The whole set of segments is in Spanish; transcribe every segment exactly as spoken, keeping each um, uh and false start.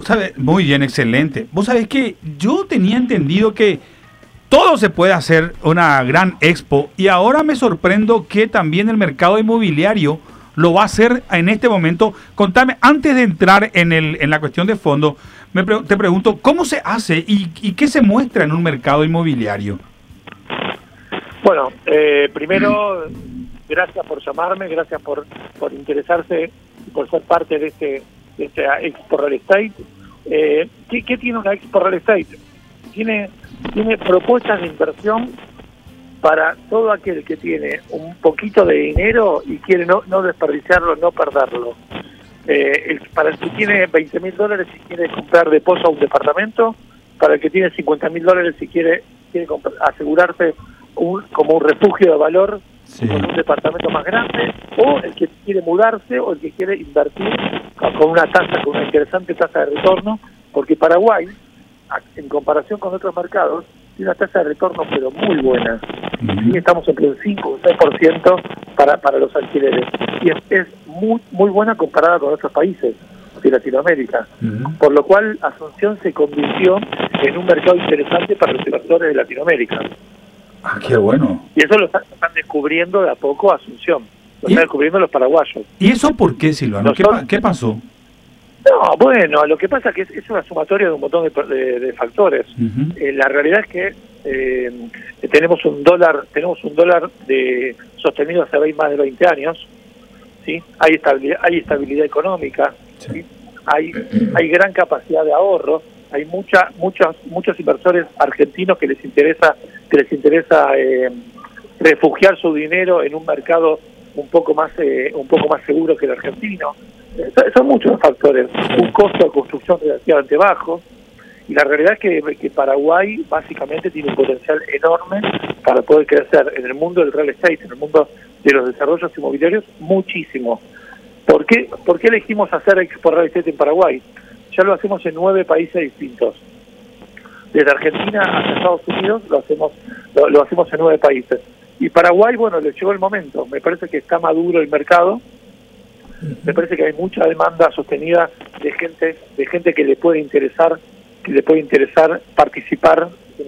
¿Sabe? Muy bien, excelente. Vos sabés que yo tenía entendido que todo se puede hacer una gran expo y ahora me sorprendo que también el mercado inmobiliario lo va a hacer en este momento. Contame, antes de entrar en, el, en la cuestión de fondo, me pre te pregunto, ¿cómo se hace y, y qué se muestra en un mercado inmobiliario? Bueno, eh, primero, gracias por llamarme, gracias por, por interesarse y por ser parte de este de esta Expo Real Estate. Eh, ¿qué, ¿Qué tiene una Expo Real Estate? Tiene, tiene propuestas de inversión para todo aquel que tiene un poquito de dinero y quiere no, no desperdiciarlo, no perderlo. Eh, el, para el que tiene veinte mil dólares y quiere comprar de pozo un departamento, para el que tiene cincuenta mil dólares y quiere, quiere asegurarse un, como un refugio de valor, sí, con un departamento más grande, o el que quiere mudarse, o el que quiere invertir con una tasa, con una interesante tasa de retorno, porque Paraguay, en comparación con otros mercados, tiene una tasa de retorno pero muy buena. Uh-huh. Y estamos entre el cinco o seis por ciento para, para los alquileres. Y es, es muy, muy buena comparada con otros países de Latinoamérica. Uh-huh. Por lo cual Asunción se convirtió en un mercado interesante para los inversores de Latinoamérica. Ah, qué bueno. Y eso lo están, lo están descubriendo de a poco Asunción. Lo están descubriendo los paraguayos. ¿Y eso por qué, Silvano? ¿Qué, pa ¿Qué pasó? No, bueno, lo que pasa es que es, es una sumatoria de un montón de, de, de factores. Uh-huh. eh, la realidad es que eh, tenemos un dólar, tenemos un dólar de sostenido hace más de veinte años, ¿sí? Hay estabilidad, hay estabilidad económica, sí. ¿Sí? Hay, hay gran capacidad de ahorro, hay mucha, muchos, muchos inversores argentinos que les interesa, que les interesa eh, refugiar su dinero en un mercado un poco más, eh, un poco más seguro que el argentino. Son muchos factores, un costo de construcción relativamente bajo, y la realidad es que, que Paraguay básicamente tiene un potencial enorme para poder crecer en el mundo del real estate, en el mundo de los desarrollos inmobiliarios, muchísimo. ¿Por qué, ¿Por qué elegimos hacer Expo Real Estate en Paraguay? Ya lo hacemos en nueve países distintos. Desde Argentina hasta Estados Unidos lo hacemos, lo, lo hacemos en nueve países. Y Paraguay, bueno, le llegó el momento, me parece que está maduro el mercado. Me parece que hay mucha demanda sostenida de gente de gente que le puede interesar que le puede interesar participar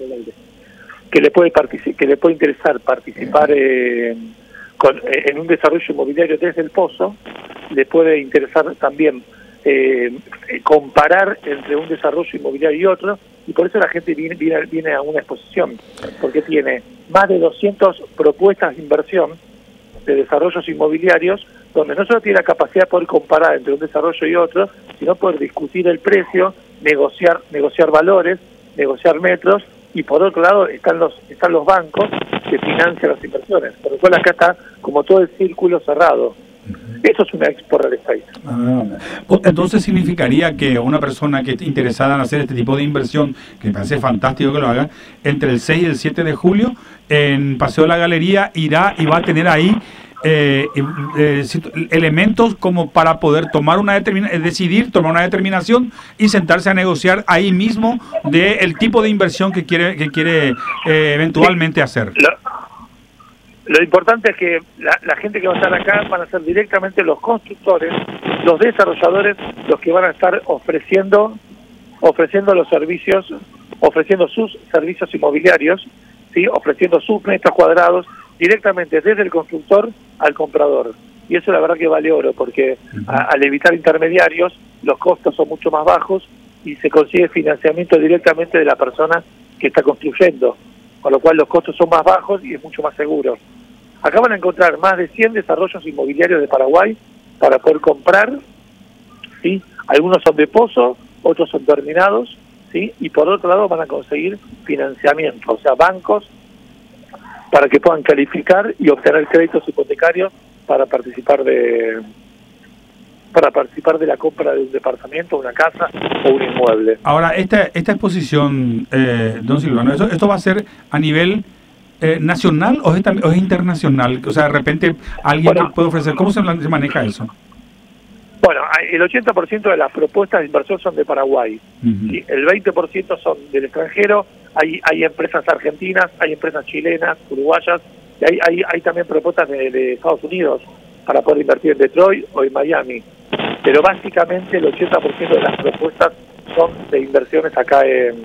que le puede particip que le puede interesar participar eh, con, eh, en un desarrollo inmobiliario desde el pozo. Le puede interesar también eh, comparar entre un desarrollo inmobiliario y otro, y por eso la gente viene, viene, viene a una exposición, porque tiene más de doscientas propuestas de inversión de desarrollos inmobiliarios, donde no solo tiene la capacidad de poder comparar entre un desarrollo y otro, sino poder discutir el precio, negociar negociar valores, negociar metros, y por otro lado están los están los bancos que financian las inversiones, por lo cual acá está como todo el círculo cerrado. Eso es una Expo Real Estate. Ah, entonces significaría que una persona que esté interesada en hacer este tipo de inversión, que me parece fantástico que lo haga, entre el seis y el siete de julio, en Paseo de la Galería, irá y va a tener ahí eh, eh, elementos como para poder tomar una determinación, decidir, tomar una determinación y sentarse a negociar ahí mismo del tipo de inversión que quiere, que quiere eh, eventualmente hacer. Lo, lo importante es que la, la gente que va a estar acá van a ser directamente los constructores, los desarrolladores, los que van a estar ofreciendo ofreciendo los servicios, ofreciendo sus servicios inmobiliarios, ¿sí? Ofreciendo sus metros cuadrados directamente desde el constructor al comprador. Y eso la verdad que vale oro, porque a, al evitar intermediarios, los costos son mucho más bajos y se consigue financiamiento directamente de la persona que está construyendo, con lo cual los costos son más bajos y es mucho más seguro. Acá van a encontrar más de cien desarrollos inmobiliarios de Paraguay para poder comprar, ¿sí? Algunos son de pozo, otros son terminados, ¿sí? Y por otro lado van a conseguir financiamiento, o sea, bancos para que puedan calificar y obtener créditos hipotecarios para participar de para participar de la compra de un departamento, una casa o un inmueble. Ahora, esta esta exposición, eh, don Silvano, ¿esto, esto va a ser a nivel eh, nacional o es, o es internacional? O sea, de repente alguien bueno, puede ofrecer, ¿cómo se, se maneja eso? Bueno, el ochenta por ciento de las propuestas de inversión son de Paraguay, uh-huh. ¿Sí? El veinte por ciento son del extranjero, hay hay empresas argentinas, hay empresas chilenas, uruguayas, y hay, hay, hay también propuestas de, de Estados Unidos para poder invertir en Detroit o en Miami. Pero básicamente el ochenta por ciento de las propuestas montón de inversiones acá en,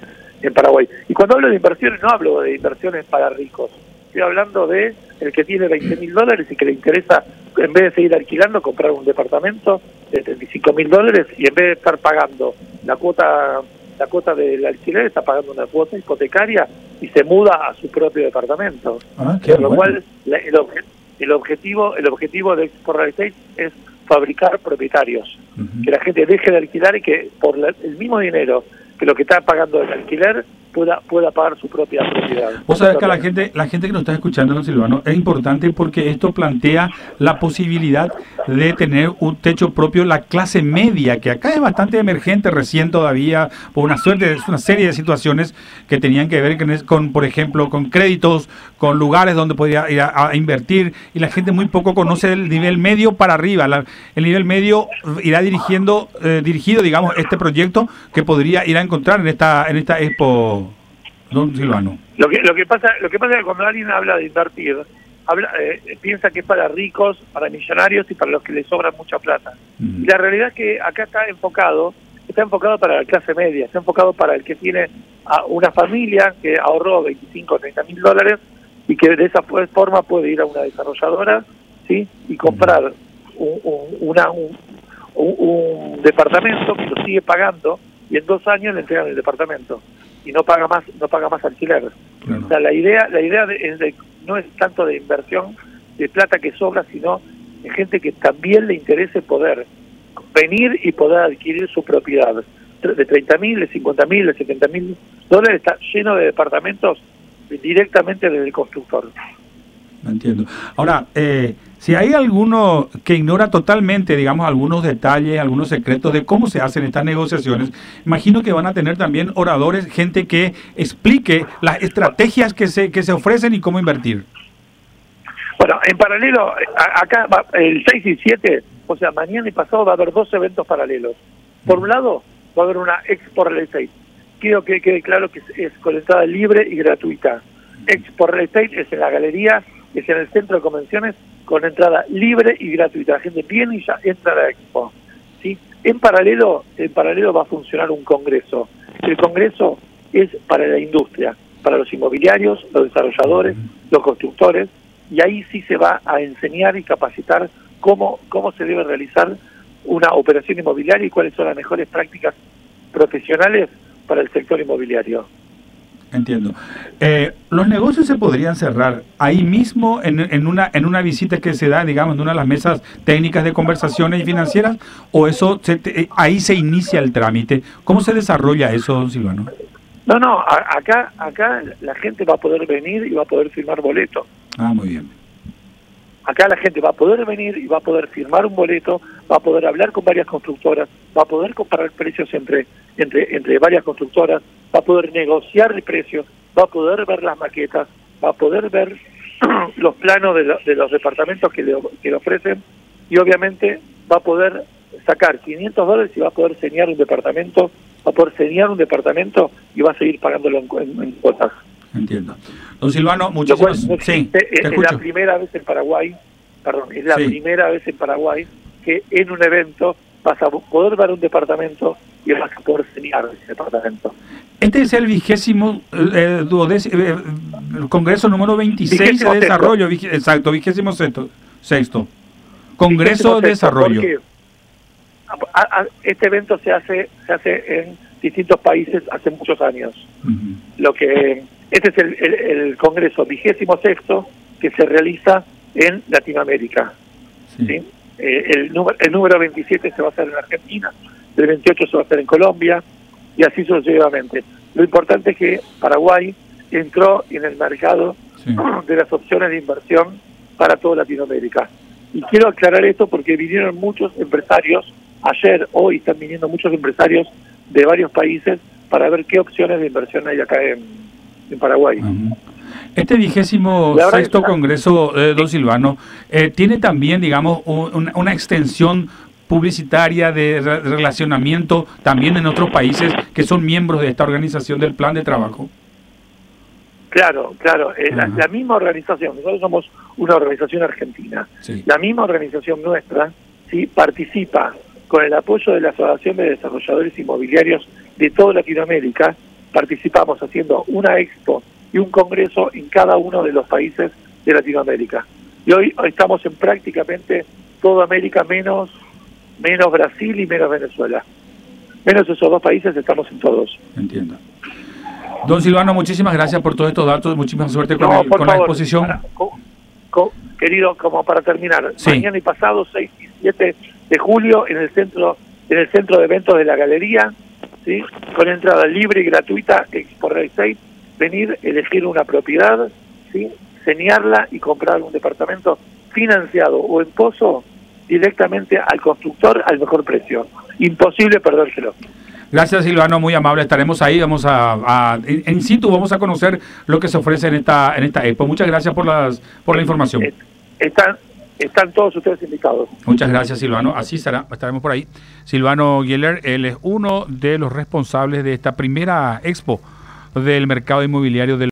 en Paraguay. Y cuando hablo de inversiones, no hablo de inversiones para ricos. Estoy hablando de el que tiene veinte mil dólares y que le interesa, en vez de seguir alquilando, comprar un departamento de treinta y cinco mil dólares y en vez de estar pagando la cuota la cuota del alquiler, está pagando una cuota hipotecaria y se muda a su propio departamento. Ah, qué Con lo bueno. cual, la, el, obje, el objetivo el objetivo de Export Real Estate es fabricar propietarios. Uh-huh. Que la gente deje de alquilar y que por la, el mismo dinero que lo que está pagando el alquiler pueda pueda pagar su propia propiedad. Vos sabés que a la gente, la gente que nos está escuchando, don Silvano, es importante porque esto plantea la posibilidad de tener un techo propio la clase media, que acá es bastante emergente recién todavía, por una suerte, es una serie de situaciones que tenían que ver con, con por ejemplo, con créditos, con lugares donde podía ir a, a invertir, y la gente muy poco conoce el nivel medio para arriba. La, el nivel medio irá dirigiendo, eh, dirigido, digamos, este proyecto que podría ir a encontrar en esta, en esta expo, don Silvano. Lo que lo que pasa lo que pasa es que cuando alguien habla de invertir, habla eh, piensa que es para ricos, para millonarios y para los que les sobra mucha plata. Mm. Y la realidad es que acá está enfocado, está enfocado para la clase media, está enfocado para el que tiene a una familia que ahorró veinticinco o treinta mil dólares y que de esa forma puede ir a una desarrolladora, ¿sí? Y comprar mm. un, un, una, un, un, un departamento que lo sigue pagando y en dos años le entregan el departamento y no paga más no paga más alquiler. Claro. O sea, la idea la idea de, es de, no es tanto de inversión de plata que sobra, sino de gente que también le interese poder venir y poder adquirir su propiedad de treinta mil, de cincuenta mil, de setenta mil dólares. Está lleno de departamentos directamente desde el constructor. Entiendo. Ahora, eh, si hay alguno que ignora totalmente, digamos, algunos detalles, algunos secretos de cómo se hacen estas negociaciones, imagino que van a tener también oradores, gente que explique las estrategias que se que se ofrecen y cómo invertir. Bueno, en paralelo, a, acá va, el seis y siete, o sea, mañana y pasado va a haber dos eventos paralelos. Por un lado, va a haber una Expo Real Estate. Quiero que quede claro que es, es con entrada libre y gratuita. Expo Real Estate es en la galería, es en el centro de convenciones, con entrada libre y gratuita. La gente viene y ya entra a la expo, ¿sí? En paralelo, en paralelo va a funcionar un congreso. El congreso es para la industria, para los inmobiliarios, los desarrolladores, los constructores, y ahí sí se va a enseñar y capacitar cómo, cómo se debe realizar una operación inmobiliaria y cuáles son las mejores prácticas profesionales para el sector inmobiliario. Entiendo. Eh, ¿Los negocios se podrían cerrar ahí mismo en, en una en una visita que se da, digamos, en una de las mesas técnicas de conversaciones y financieras? ¿O eso se te, ahí se inicia el trámite? ¿Cómo se desarrolla eso, don Silvano? No, no, a, acá acá la gente va a poder venir y va a poder firmar boleto. Ah, muy bien. Acá la gente va a poder venir y va a poder firmar un boleto, va a poder hablar con varias constructoras, va a poder comparar precios entre entre entre varias constructoras, va a poder negociar el precio, va a poder ver las maquetas, va a poder ver los planos de, lo, de los departamentos que le, que le ofrecen y obviamente va a poder sacar quinientos dólares y va a poder señar un departamento, va a poder señar un departamento y va a seguir pagándolo en, en, en cuotas. Entiendo. Don Silvano, muchísimas gracias. Sí, te es, es la primera vez en Paraguay, perdón, es la sí. primera vez en Paraguay que en un evento vas a poder ver un departamento y vas a poder señar ese departamento. Este es el vigésimo eh, duodécimo, eh, el Congreso número veintiséis vigésimo de Desarrollo, vig, exacto, vigésimo sexto, sexto. Congreso vigésimo de Desarrollo. A, a, este evento se hace se hace en distintos países hace muchos años. Uh-huh. Lo que este es el, el, el Congreso vigésimo sexto que se realiza en Latinoamérica. Sí. ¿Sí? Eh, el, número, el número veintisiete se va a hacer en Argentina, el veintiocho se va a hacer en Colombia y así sucesivamente. Lo importante es que Paraguay entró en el mercado sí. de las opciones de inversión para toda Latinoamérica. Y quiero aclarar esto porque vinieron muchos empresarios, ayer, hoy están viniendo muchos empresarios de varios países para ver qué opciones de inversión hay acá en, en Paraguay. Uh-huh. Este vigésimo sexto Congreso, eh, don Silvano, eh, tiene también, digamos, un, una extensión publicitaria de re relacionamiento también en otros países que son miembros de esta organización del Plan de Trabajo. Claro, claro. Eh, la, la misma organización, nosotros somos una organización argentina, sí. La misma organización nuestra sí participa con el apoyo de la Asociación de Desarrolladores Inmobiliarios de toda Latinoamérica, participamos haciendo una expo y un congreso en cada uno de los países de Latinoamérica. Y hoy, hoy estamos en prácticamente toda América, menos, menos Brasil y menos Venezuela. Menos esos dos países, estamos en todos. Entiendo. Don Silvano, muchísimas gracias por todos estos datos, muchísima suerte con, no, el, con favor, la exposición. Para, co, co, querido, como para terminar, sí. Mañana y pasado, seis y siete de julio, en el centro en el centro de eventos de la Galería, ¿sí? Con entrada libre y gratuita, Expo Real Estate, venir, elegir una propiedad, ¿sí? Señarla y comprar un departamento financiado o en pozo directamente al constructor al mejor precio. Imposible perdérselo. Gracias, Silvano, muy amable. Estaremos ahí, vamos a, a en situ, vamos a conocer lo que se ofrece en esta en esta expo. Muchas gracias por las por la información. Están están todos ustedes invitados. Muchas gracias, Silvano. Así será, estaremos por ahí. Silvano Gieler, él es uno de los responsables de esta primera expo del mercado inmobiliario del